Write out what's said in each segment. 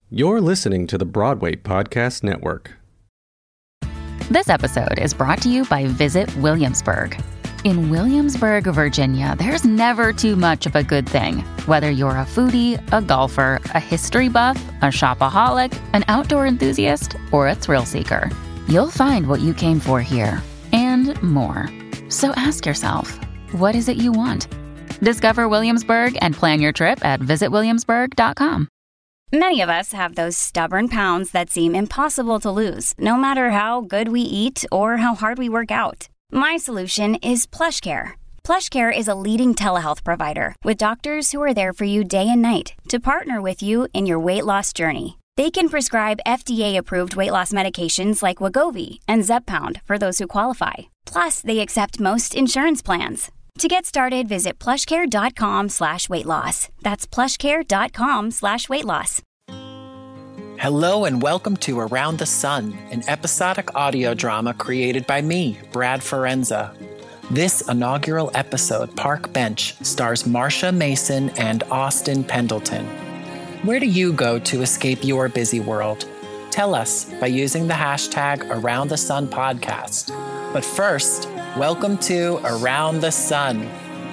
You're listening to the Broadway Podcast Network. This episode is brought to you by Visit Williamsburg. In Williamsburg, Virginia, there's never too much of a good thing. Whether you're a foodie, a golfer, a history buff, a shopaholic, an outdoor enthusiast, or a thrill seeker, you'll find what you came for here and more. So ask yourself, what is it you want? Discover Williamsburg and plan your trip at visitwilliamsburg.com. Many of us have those stubborn pounds that seem impossible to lose, no matter how good we eat or how hard we work out. My solution is PlushCare. PlushCare is a leading telehealth provider with doctors who are there for you day and night to partner with you in your weight loss journey. They can prescribe FDA-approved weight loss medications like Wegovy and Zepbound for those who qualify. Plus, they accept most insurance plans. To get started, visit plushcare.com/weightloss. That's plushcare.com/weightloss. Hello and welcome to Around the Sun, an episodic audio drama created by me, Brad Forenza. This inaugural episode, Park Bench, stars Marcia Mason and Austin Pendleton. Where do you go to escape your busy world? Tell us by using the hashtag AroundTheSunPodcast. But first, welcome to Around the Sun.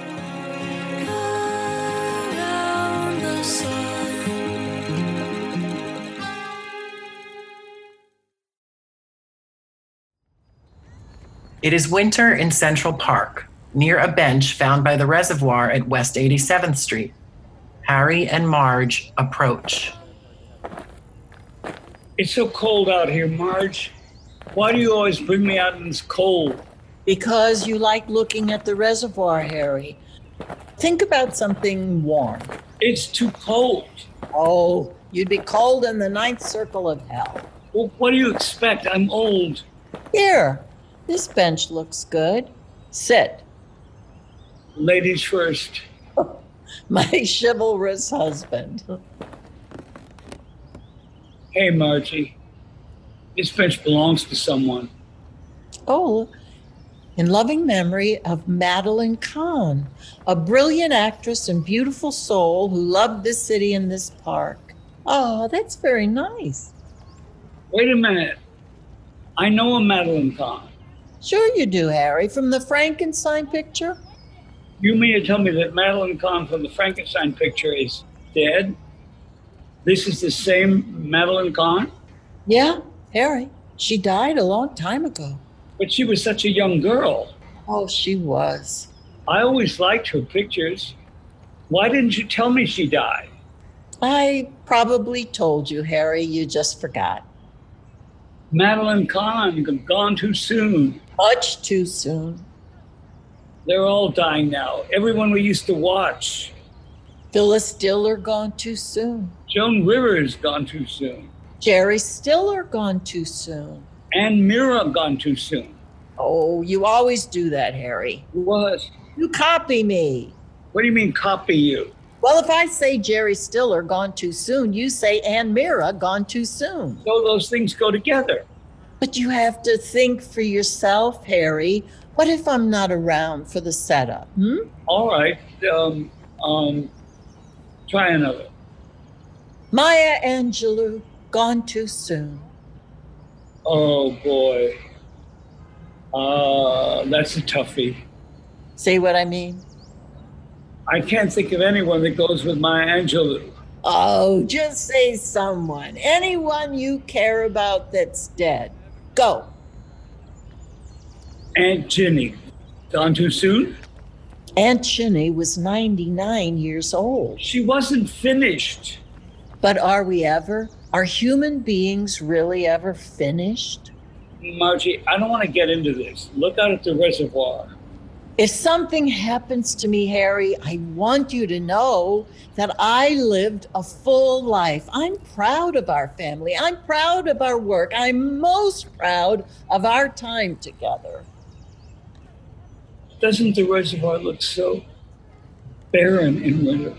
It is winter in Central Park, near a bench found by the reservoir at West 87th Street. Harry and Marge approach. It's so cold out here, Marge. Why do you always bring me out in this cold? Because you like looking at the reservoir, Harry. Think about something warm. It's too cold. Oh, you'd be cold in the ninth circle of hell. Well, what do you expect? I'm old. Here, this bench looks good. Sit. Ladies first. My chivalrous husband. Hey, Margie. This bench belongs to someone. Oh, in loving memory of Madeline Kahn, a brilliant actress and beautiful soul who loved this city and this park. Oh, that's very nice. Wait a minute. I know a Madeline Kahn. Sure you do, Harry, from the Frankenstein picture. You mean to tell me that Madeline Kahn from the Frankenstein picture is dead? This is the same Madeline Kahn? Yeah, Harry. She died a long time ago. But she was such a young girl. Oh, she was. I always liked her pictures. Why didn't you tell me she died? I probably told you, Harry. You just forgot. Madeline Kahn, gone too soon. Much too soon. They're all dying now. Everyone we used to watch. Phyllis Diller gone too soon. Joan Rivers gone too soon. Jerry Stiller gone too soon. And Mira gone too soon. Oh, you always do that, Harry. What? You copy me. What do you mean copy you? Well, if I say Jerry Stiller gone too soon, you say Ann Mira gone too soon. So those things go together. But you have to think for yourself, Harry. What if I'm not around for the setup? All right. Try another. Maya Angelou gone too soon. Oh, boy. That's a toughie. See what I mean? I can't think of anyone that goes with Maya Angelou. Oh, just say someone. Anyone you care about that's dead. Go. Aunt Ginny. Gone too soon? Aunt Ginny was 99 years old. She wasn't finished. But are we ever? Are human beings really ever finished? Margie, I don't want to get into this. Look out at the reservoir. If something happens to me, Harry, I want you to know that I lived a full life. I'm proud of our family. I'm proud of our work. I'm most proud of our time together. Doesn't the reservoir look so barren in winter?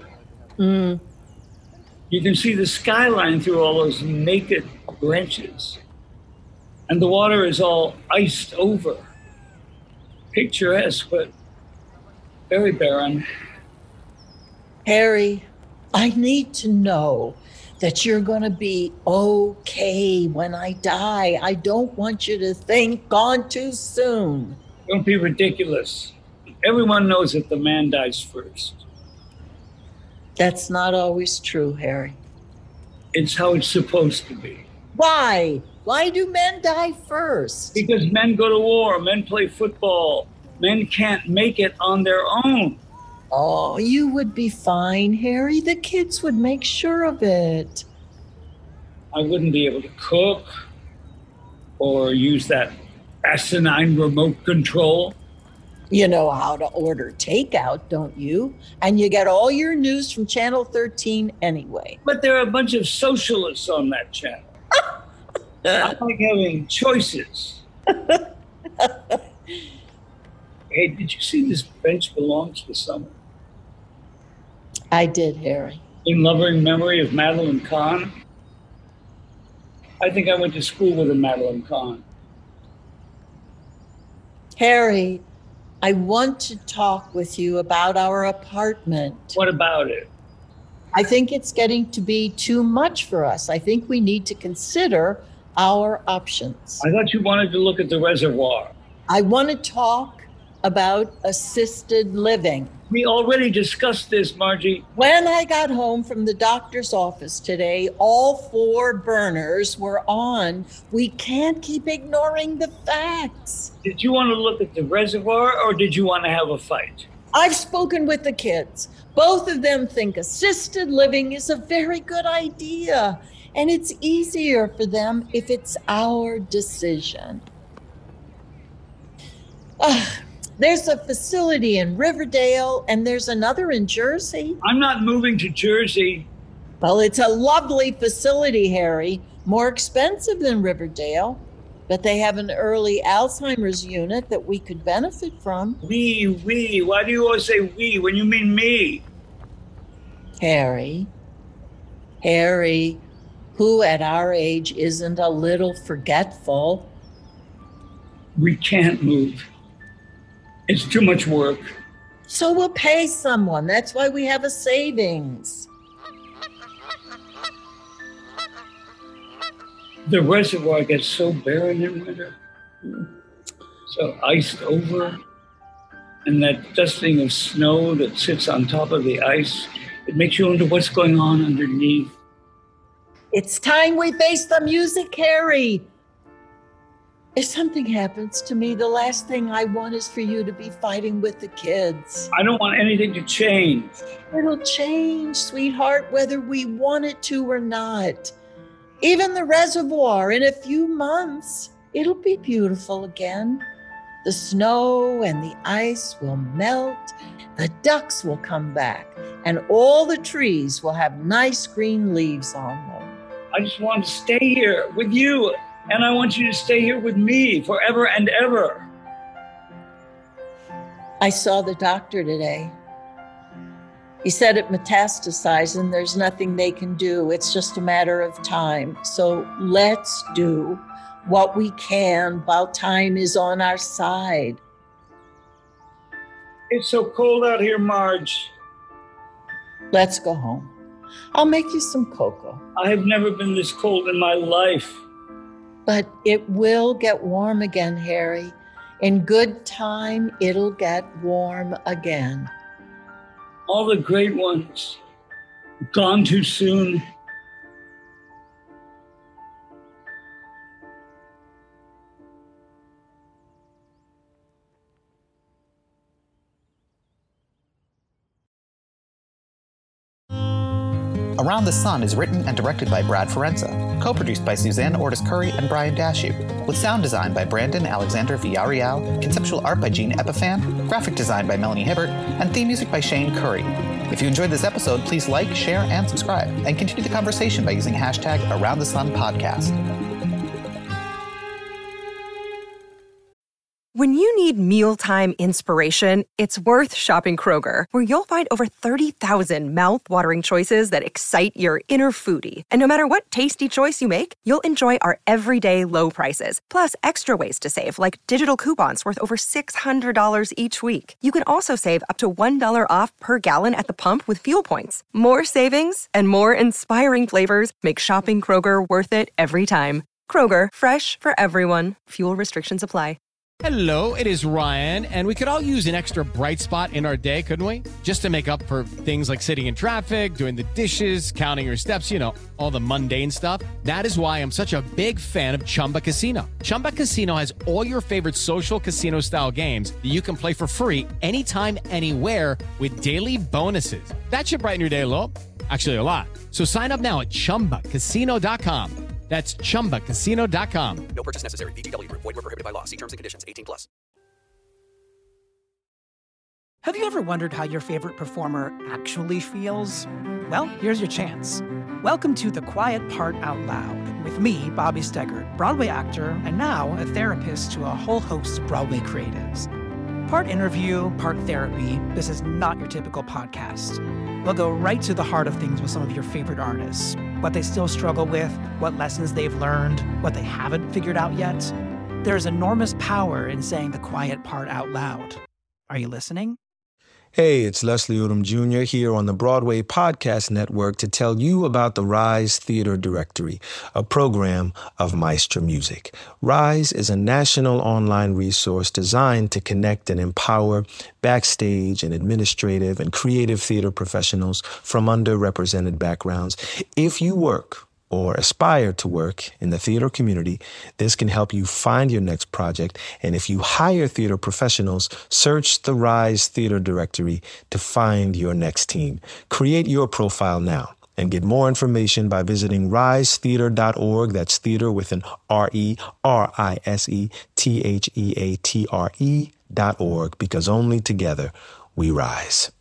You can see the skyline through all those naked branches. And the water is all iced over. Picturesque, but very barren. Harry, I need to know that you're going to be okay when I die. I don't want you to think gone too soon. Don't be ridiculous. Everyone knows that the man dies first. That's not always true, Harry. It's how it's supposed to be. Why? Why do men die first? Because men go to war, men play football. Men can't make it on their own. Oh, you would be fine, Harry. The kids would make sure of it. I wouldn't be able to cook or use that asinine remote control. You know how to order takeout, don't you? And you get all your news from Channel 13 anyway. But there are a bunch of socialists on that channel. I like having choices. Hey, did you see this bench belongs to someone? I did, Harry. In loving memory of Madeline Kahn. I think I went to school with a Madeline Kahn. Harry, I want to talk with you about our apartment. What about it? I think it's getting to be too much for us. I think we need to consider our options. I thought you wanted to look at the reservoir. I want to talk about assisted living. We already discussed this, Margie. When I got home from the doctor's office today, all 4 burners were on. We can't keep ignoring the facts. Did you want to look at the reservoir or did you want to have a fight? I've spoken with the kids. Both of them think assisted living is a very good idea, and it's easier for them if it's our decision. There's a facility in Riverdale, and there's another in Jersey. I'm not moving to Jersey. Well, it's a lovely facility, Harry. More expensive than Riverdale, but they have an early Alzheimer's unit that we could benefit from. We. Why do you always say we when you mean me? Harry, who at our age isn't a little forgetful? We can't move. It's too much work. So we'll pay someone. That's why we have a savings. The reservoir gets so barren in winter, so iced over, and that dusting of snow that sits on top of the ice, it makes you wonder what's going on underneath. It's time we face the music, Harry. If something happens to me, the last thing I want is for you to be fighting with the kids. I don't want anything to change. It'll change, sweetheart, whether we want it to or not. Even the reservoir, in a few months, it'll be beautiful again. The snow and the ice will melt, the ducks will come back, and all the trees will have nice green leaves on them. I just want to stay here with you. And I want you to stay here with me forever and ever. I saw the doctor today. He said it metastasized and there's nothing they can do. It's just a matter of time. So let's do what we can while time is on our side. It's so cold out here, Marge. Let's go home. I'll make you some cocoa. I have never been this cold in my life. But it will get warm again, Harry. In good time, it'll get warm again. All the great ones, gone too soon. Around the Sun is written and directed by Brad Forenza, co-produced by Suzanne Ortiz Curry and Brian Dashew, with sound design by Brandon Alexander Villarreal, conceptual art by Gene Epiphan, graphic design by Melanie Hibbert, and theme music by Shane Curry. If you enjoyed this episode, please like, share, and subscribe, and continue the conversation by using hashtag AroundTheSunPodcast. When you need mealtime inspiration, it's worth shopping Kroger, where you'll find over 30,000 mouth-watering choices that excite your inner foodie. And no matter what tasty choice you make, you'll enjoy our everyday low prices, plus extra ways to save, like digital coupons worth over $600 each week. You can also save up to $1 off per gallon at the pump with fuel points. More savings and more inspiring flavors make shopping Kroger worth it every time. Kroger, fresh for everyone. Fuel restrictions apply. Hello, it is Ryan, and we could all use an extra bright spot in our day, couldn't we? Just to make up for things like sitting in traffic, doing the dishes, counting your steps, you know, all the mundane stuff. That is why I'm such a big fan of Chumba Casino. Chumba Casino has all your favorite social casino-style games that you can play for free anytime, anywhere with daily bonuses. That should brighten your day a little. Actually, a lot. So sign up now at ChumbaCasino.com. That's ChumbaCasino.com. No purchase necessary. VGW Group. Void where prohibited by law. See terms and conditions. 18+. Have you ever wondered how your favorite performer actually feels? Well, here's your chance. Welcome to The Quiet Part Out Loud with me, Bobby Steggert, Broadway actor and now a therapist to a whole host of Broadway creatives. Part interview, part therapy, this is not your typical podcast. We'll go right to the heart of things with some of your favorite artists, what they still struggle with, what lessons they've learned, what they haven't figured out yet. There's enormous power in saying the quiet part out loud. Are you listening? Hey, it's Leslie Odom Jr. here on the Broadway Podcast Network to tell you about the Rise Theater Directory, a program of Maestro Music. Rise is a national online resource designed to connect and empower backstage and administrative and creative theater professionals from underrepresented backgrounds. If you work or aspire to work in the theater community, this can help you find your next project. And if you hire theater professionals, search the Rise Theater Directory to find your next team. Create your profile now and get more information by visiting risetheater.org. That's theater with an RERISETHEATRE.org, because only together we rise.